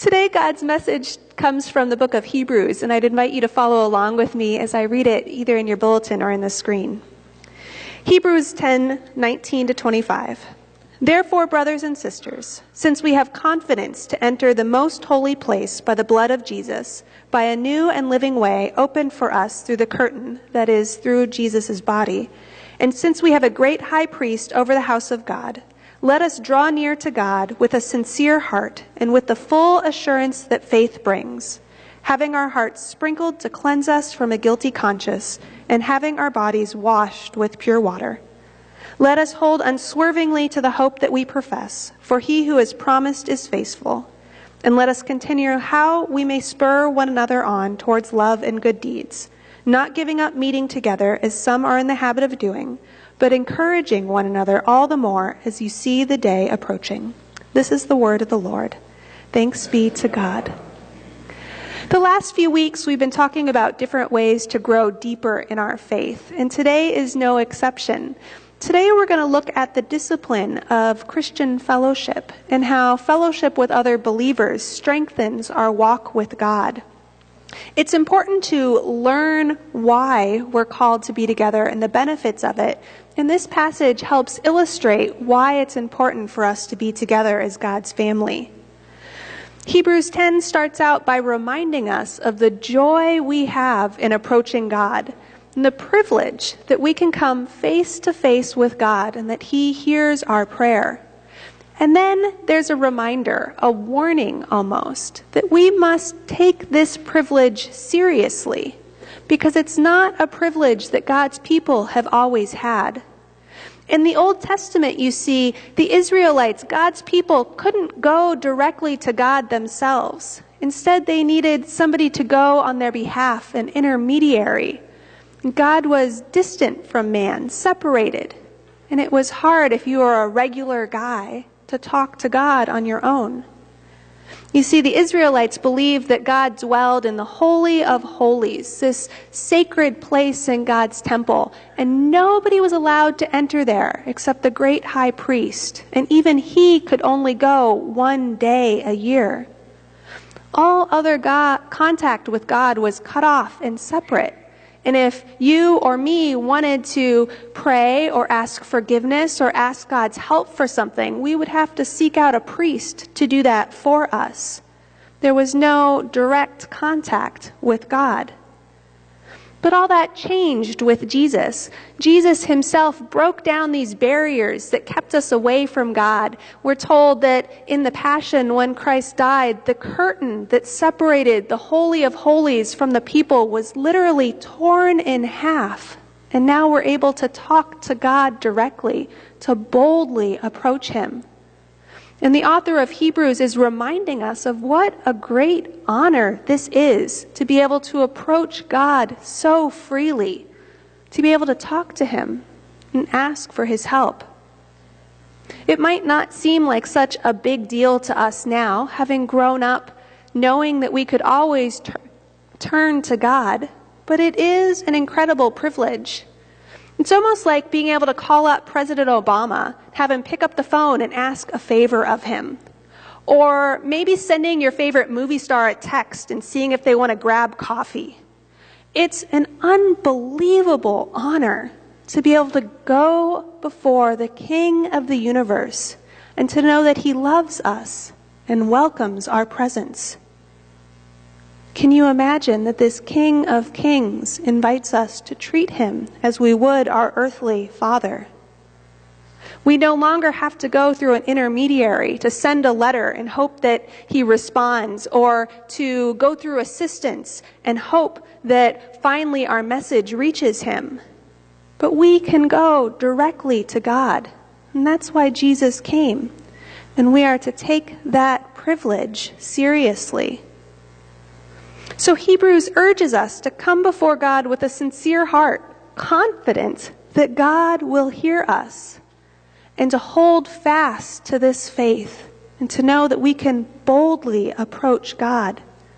Today, God's message comes from the book of Hebrews, and I'd invite you to follow along with me as I read it either in your bulletin or in the screen. Hebrews 10:19-25. Therefore, brothers and sisters, since we have confidence to enter the most holy place by the blood of Jesus, by a new and living way opened for us through the curtain, that is, through Jesus' body, and since we have a great high priest over the house of God, let us draw near to God with a sincere heart and with the full assurance that faith brings, having our hearts sprinkled to cleanse us from a guilty conscience, and having our bodies washed with pure water. Let us hold unswervingly to the hope that we profess, for he who has promised is faithful. And let us continue how we may spur one another on towards love and good deeds, not giving up meeting together as some are in the habit of doing, but encouraging one another all the more as you see the day approaching. This is the word of the Lord. Thanks be to God. The last few weeks we've been talking about different ways to grow deeper in our faith, and today is no exception. Today we're going to look at the discipline of Christian fellowship and how fellowship with other believers strengthens our walk with God. It's important to learn why we're called to be together and the benefits of it, and this passage helps illustrate why it's important for us to be together as God's family. Hebrews 10 starts out by reminding us of the joy we have in approaching God, and the privilege that we can come face to face with God and that he hears our prayer. And then there's a reminder, a warning almost, that we must take this privilege seriously, because it's not a privilege that God's people have always had. In the Old Testament, you see, the Israelites, God's people, couldn't go directly to God themselves. Instead, they needed somebody to go on their behalf, an intermediary. God was distant from man, separated. And it was hard if you were a regular guy to talk to God on your own. You see, the Israelites believed that God dwelled in the Holy of Holies, this sacred place in God's temple, and nobody was allowed to enter there except the great high priest, and even he could only go one day a year. All other contact with God was cut off and separate. And if you or me wanted to pray or ask forgiveness or ask God's help for something, we would have to seek out a priest to do that for us. There was no direct contact with God. But all that changed with Jesus. Jesus himself broke down these barriers that kept us away from God. We're told that in the Passion, when Christ died, the curtain that separated the Holy of Holies from the people was literally torn in half. And now we're able to talk to God directly, to boldly approach him. And the author of Hebrews is reminding us of what a great honor this is, to be able to approach God so freely, to be able to talk to him and ask for his help. It might not seem like such a big deal to us now, having grown up knowing that we could always turn to God, but it is an incredible privilege. It's almost like being able to call up President Obama, have him pick up the phone and ask a favor of him. Or maybe sending your favorite movie star a text and seeing if they want to grab coffee. It's an unbelievable honor to be able to go before the King of the universe and to know that he loves us and welcomes our presence. Can you imagine that this King of Kings invites us to treat him as we would our earthly father? We no longer have to go through an intermediary to send a letter and hope that he responds, or to go through assistants and hope that finally our message reaches him. But we can go directly to God, and that's why Jesus came. And we are to take that privilege seriously. So Hebrews urges us to come before God with a sincere heart, confident that God will hear us, and to hold fast to this faith, and to know that we can boldly approach God.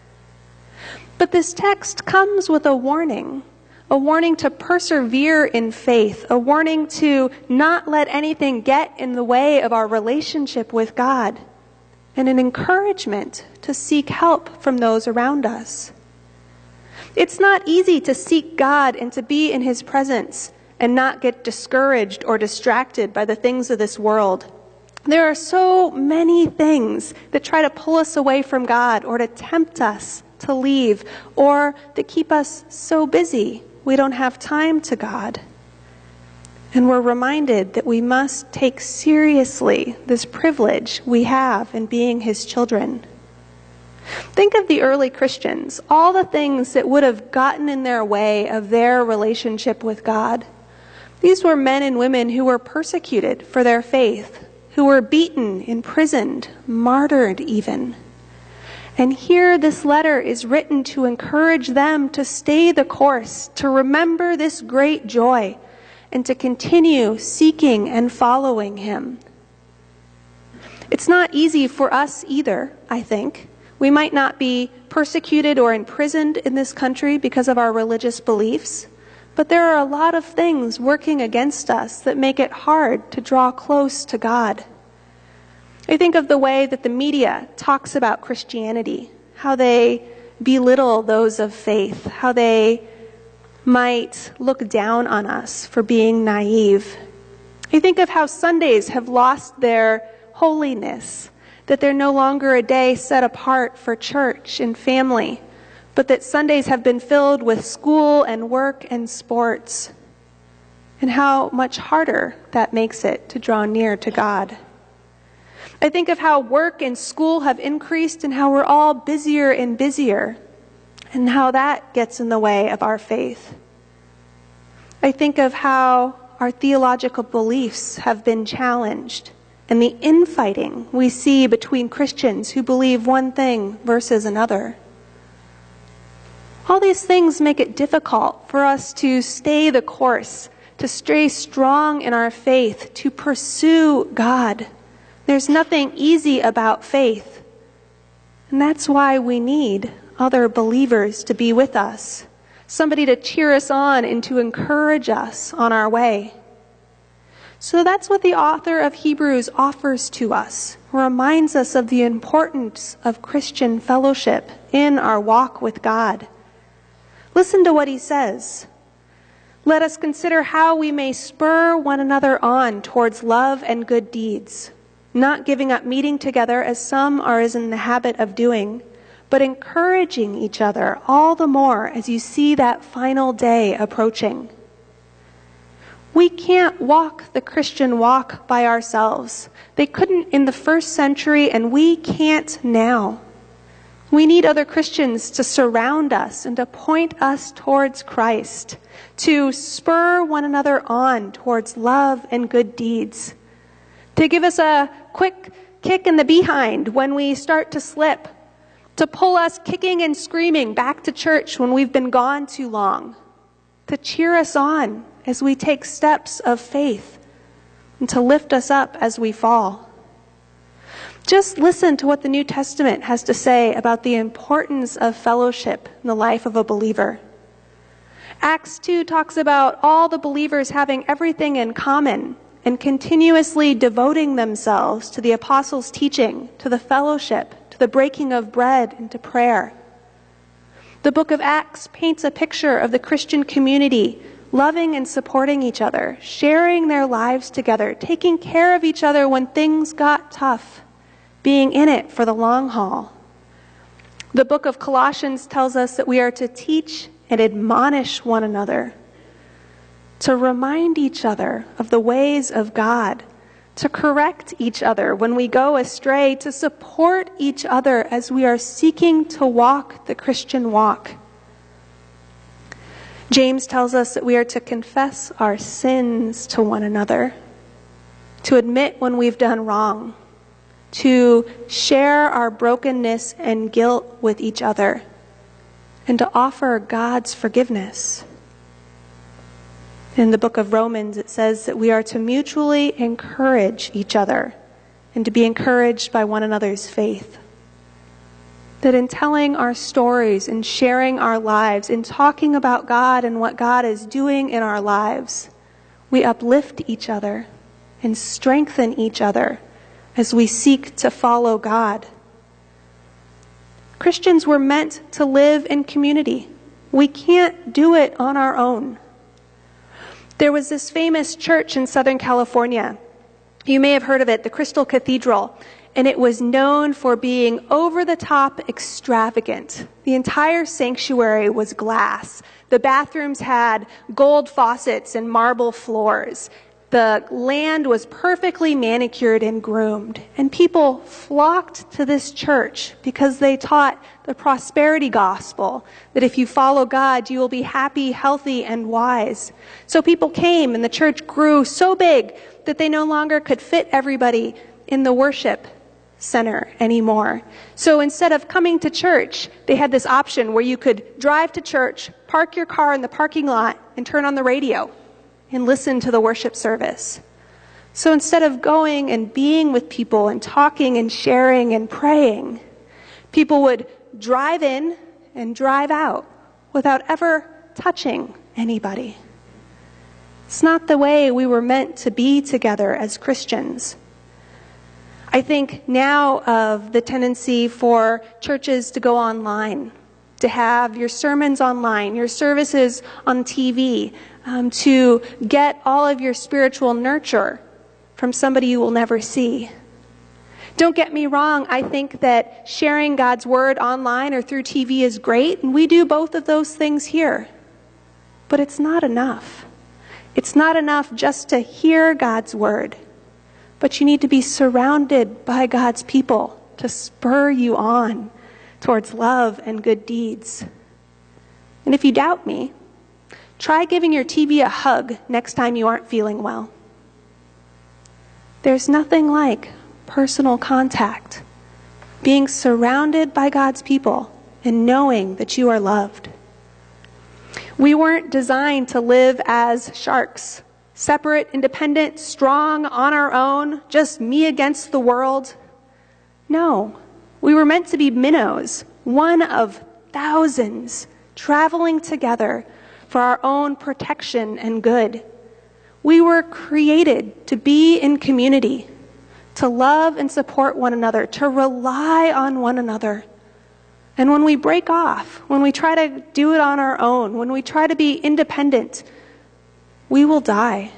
But this text comes with a warning to persevere in faith, a warning to not let anything get in the way of our relationship with God. and an encouragement to seek help from those around us. It's not easy to seek God and to be in His presence and not get discouraged or distracted by the things of this world. There are so many things that try to pull us away from God or to tempt us to leave or that keep us so busy we don't have time to God. And we're reminded that we must take seriously this privilege we have in being His children. Think of the early Christians, all the things that would have gotten in their way of their relationship with God. These were men and women who were persecuted for their faith, who were beaten, imprisoned, martyred even. And here this letter is written to encourage them to stay the course, to remember this great joy, and to continue seeking and following Him. It's not easy for us either, I think. We might not be persecuted or imprisoned in this country because of our religious beliefs, but there are a lot of things working against us that make it hard to draw close to God. I think of the way that the media talks about Christianity, how they belittle those of faith, how they might look down on us for being naive. I think of how Sundays have lost their holiness, that they're no longer a day set apart for church and family, but that Sundays have been filled with school and work and sports, and how much harder that makes it to draw near to God. I think of how work and school have increased and how we're all busier and busier, and how that gets in the way of our faith. I think of how our theological beliefs have been challenged, and the infighting we see between Christians who believe one thing versus another. All these things make it difficult for us to stay the course, to stay strong in our faith, to pursue God. There's nothing easy about faith. And that's why we need other believers to be with us, somebody to cheer us on and to encourage us on our way. So that's what the author of Hebrews offers to us, reminds us of the importance of Christian fellowship in our walk with God. Listen to what he says. Let us consider how we may spur one another on towards love and good deeds, not giving up meeting together as some are in the habit of doing, but encouraging each other all the more as you see that final day approaching. We can't walk the Christian walk by ourselves. They couldn't in the first century, and we can't now. We need other Christians to surround us and to point us towards Christ, to spur one another on towards love and good deeds, to give us a quick kick in the behind when we start to slip, to pull us kicking and screaming back to church when we've been gone too long, to cheer us on as we take steps of faith, and to lift us up as we fall. Just listen to what the New Testament has to say about the importance of fellowship in the life of a believer. Acts 2 talks about all the believers having everything in common and continuously devoting themselves to the apostles' teaching, to the fellowship, to the breaking of bread, and to prayer. The book of Acts paints a picture of the Christian community loving and supporting each other, sharing their lives together, taking care of each other when things got tough, being in it for the long haul. The book of Colossians tells us that we are to teach and admonish one another, to remind each other of the ways of God, to correct each other when we go astray, to support each other as we are seeking to walk the Christian walk. James tells us that we are to confess our sins to one another, to admit when we've done wrong, to share our brokenness and guilt with each other, and to offer God's forgiveness. In the book of Romans, it says that we are to mutually encourage each other and to be encouraged by one another's faith. That in telling our stories and sharing our lives, in talking about God and what God is doing in our lives, we uplift each other and strengthen each other as we seek to follow God. Christians were meant to live in community. We can't do it on our own. There was this famous church in Southern California. You may have heard of it, the Crystal Cathedral, and it was known for being over-the-top extravagant. The entire sanctuary was glass. The bathrooms had gold faucets and marble floors. The land was perfectly manicured and groomed. And people flocked to this church because they taught the prosperity gospel, that if you follow God, you will be happy, healthy, and wise. So people came, and the church grew so big that they no longer could fit everybody in the worship center anymore. So instead of coming to church, they had this option where you could drive to church, park your car in the parking lot, and turn on the radio and listen to the worship service. So instead of going and being with people and talking and sharing and praying, people would drive in and drive out without ever touching anybody. It's not the way we were meant to be together as Christians. I think now of the tendency for churches to go online, to have your sermons online, your services on TV, to get all of your spiritual nurture from somebody you will never see. Don't get me wrong, I think that sharing God's word online or through TV is great, and we do both of those things here. But it's not enough. It's not enough just to hear God's word, but you need to be surrounded by God's people to spur you on towards love and good deeds. And if you doubt me, try giving your TV a hug next time you aren't feeling well. There's nothing like personal contact, being surrounded by God's people and knowing that you are loved. We weren't designed to live as sharks, separate, independent, strong, on our own, just me against the world. No, we were meant to be minnows, one of thousands, traveling together for our own protection and good. We were created to be in community, to love and support one another, to rely on one another. And when we break off, when we try to do it on our own, when we try to be independent, we will die.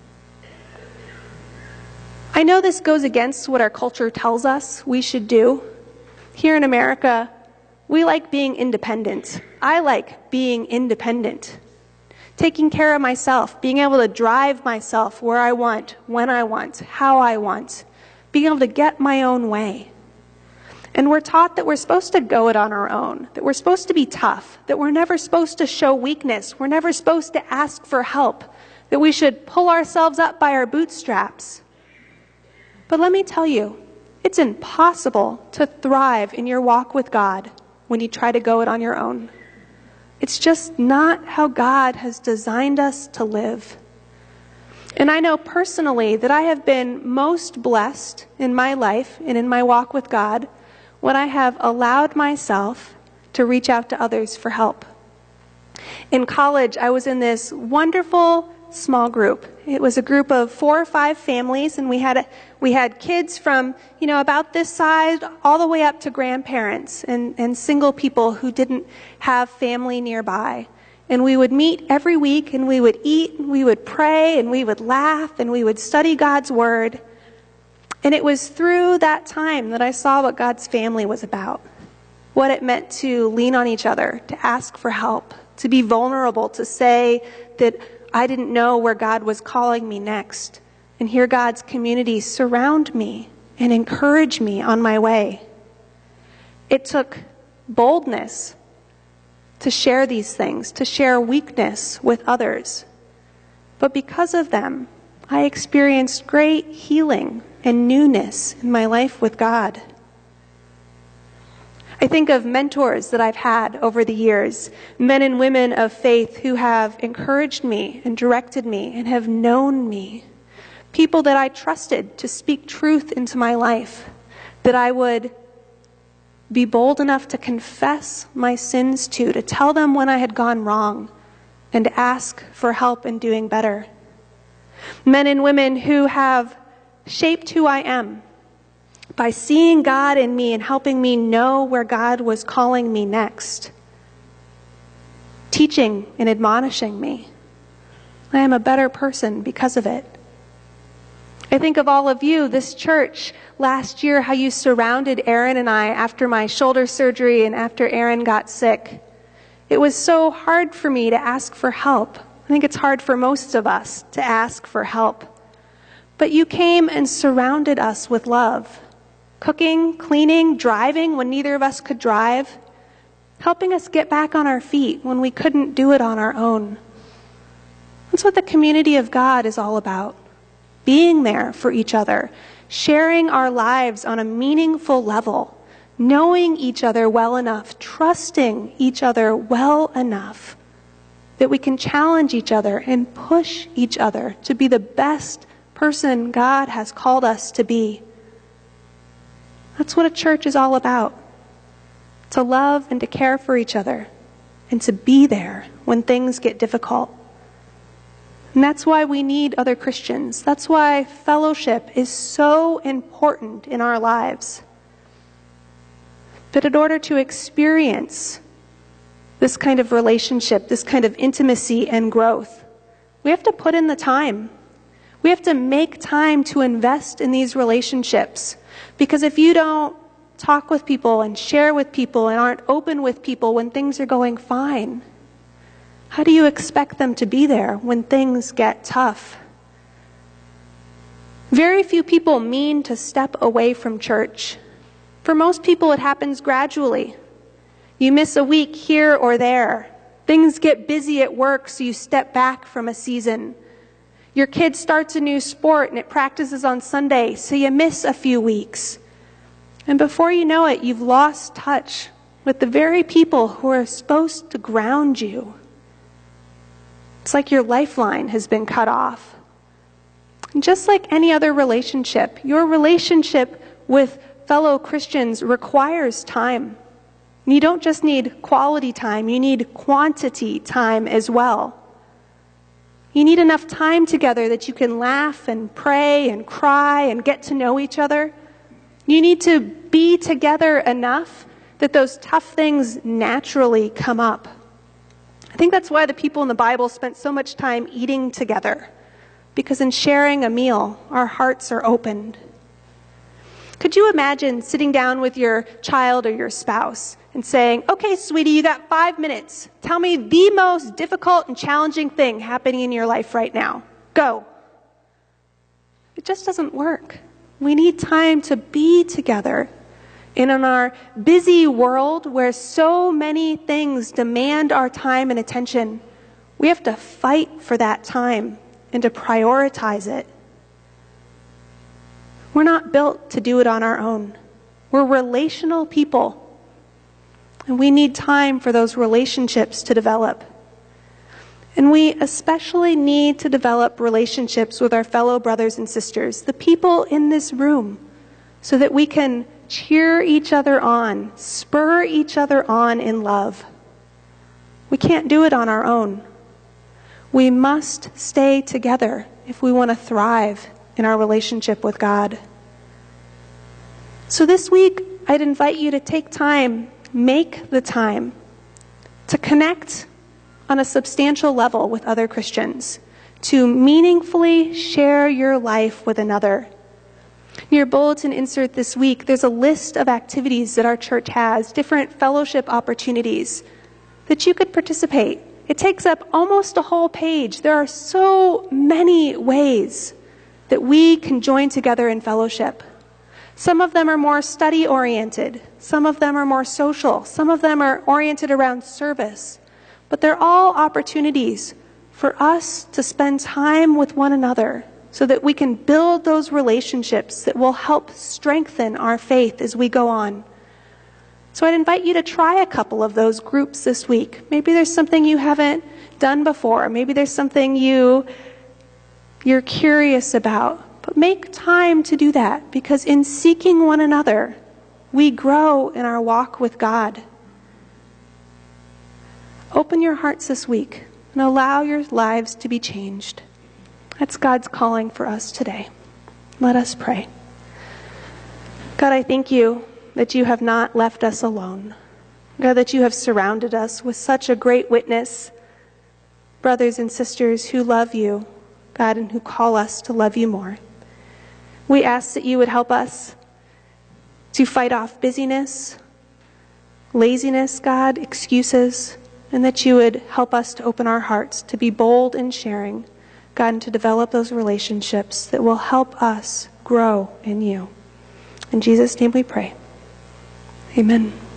I know this goes against what our culture tells us we should do. Here in America, we like being independent. I like being independent. Taking care of myself, being able to drive myself where I want, when I want, how I want, being able to get my own way. And we're taught that we're supposed to go it on our own, that we're supposed to be tough, that we're never supposed to show weakness, we're never supposed to ask for help, that we should pull ourselves up by our bootstraps. But let me tell you, it's impossible to thrive in your walk with God when you try to go it on your own. It's just not how God has designed us to live. And I know personally that I have been most blessed in my life and in my walk with God when I have allowed myself to reach out to others for help. In college, I was in this wonderful small group. It was a group of 4 or 5 families, and we had kids from, about this size all the way up to grandparents and single people who didn't have family nearby. And we would meet every week, and we would eat, and we would pray, and we would laugh, and we would study God's word. And it was through that time that I saw what God's family was about, what it meant to lean on each other, to ask for help, to be vulnerable, to say that I didn't know where God was calling me next, and hear God's community surround me and encourage me on my way. It took boldness to share these things, to share weakness with others. But because of them, I experienced great healing and newness in my life with God. I think of mentors that I've had over the years, men and women of faith who have encouraged me and directed me and have known me, people that I trusted to speak truth into my life, that I would be bold enough to confess my sins to tell them when I had gone wrong, and ask for help in doing better. Men and women who have shaped who I am, by seeing God in me and helping me know where God was calling me next, teaching and admonishing me. I am a better person because of it. I think of all of you, this church, last year, how you surrounded Aaron and I after my shoulder surgery and after Aaron got sick. It was so hard for me to ask for help. I think it's hard for most of us to ask for help. But you came and surrounded us with love. Cooking, cleaning, driving when neither of us could drive. Helping us get back on our feet when we couldn't do it on our own. That's what the community of God is all about. Being there for each other. Sharing our lives on a meaningful level. Knowing each other well enough. Trusting each other well enough that we can challenge each other and push each other to be the best person God has called us to be. That's what a church is all about. To love and to care for each other and to be there when things get difficult. And that's why we need other Christians. That's why fellowship is so important in our lives. But in order to experience this kind of relationship, this kind of intimacy and growth, we have to put in the time. We have to make time to invest in these relationships. Because if you don't talk with people and share with people and aren't open with people when things are going fine, how do you expect them to be there when things get tough? Very few people mean to step away from church. For most people, it happens gradually. You miss a week here or there. Things get busy at work, so you step back from a season. Your kid starts a new sport and it practices on Sunday, so you miss a few weeks. And before you know it, you've lost touch with the very people who are supposed to ground you. It's like your lifeline has been cut off. And just like any other relationship, your relationship with fellow Christians requires time. And you don't just need quality time, you need quantity time as well. You need enough time together that you can laugh and pray and cry and get to know each other. You need to be together enough that those tough things naturally come up. I think that's why the people in the Bible spent so much time eating together. Because in sharing a meal, our hearts are opened. Could you imagine sitting down with your child or your spouse and saying, okay, sweetie, you got 5 minutes. Tell me the most difficult and challenging thing happening in your life right now. Go. It just doesn't work. We need time to be together. And in our busy world where so many things demand our time and attention, we have to fight for that time and to prioritize it. We're not built to do it on our own. We're relational people. And we need time for those relationships to develop. And we especially need to develop relationships with our fellow brothers and sisters, the people in this room, so that we can cheer each other on, spur each other on in love. We can't do it on our own. We must stay together if we want to thrive in our relationship with God. So this week, I'd invite you to take time, make the time to connect on a substantial level with other Christians, to meaningfully share your life with another. In your bulletin insert this week, there's a list of activities that our church has, different fellowship opportunities that you could participate. It takes up almost a whole page. There are so many ways that we can join together in fellowship. Some of them are more study-oriented. Some of them are more social. Some of them are oriented around service. But they're all opportunities for us to spend time with one another so that we can build those relationships that will help strengthen our faith as we go on. So I'd invite you to try a couple of those groups this week. Maybe there's something you haven't done before. Maybe there's something you're curious about. But make time to do that, because in seeking one another, we grow in our walk with God. Open your hearts this week and allow your lives to be changed. That's God's calling for us today. Let us pray. God, I thank you that you have not left us alone. God, that you have surrounded us with such a great witness, brothers and sisters who love you, God, and who call us to love you more. We ask that you would help us to fight off busyness, laziness, God, excuses, and that you would help us to open our hearts, to be bold in sharing, God, and to develop those relationships that will help us grow in you. In Jesus' name we pray. Amen.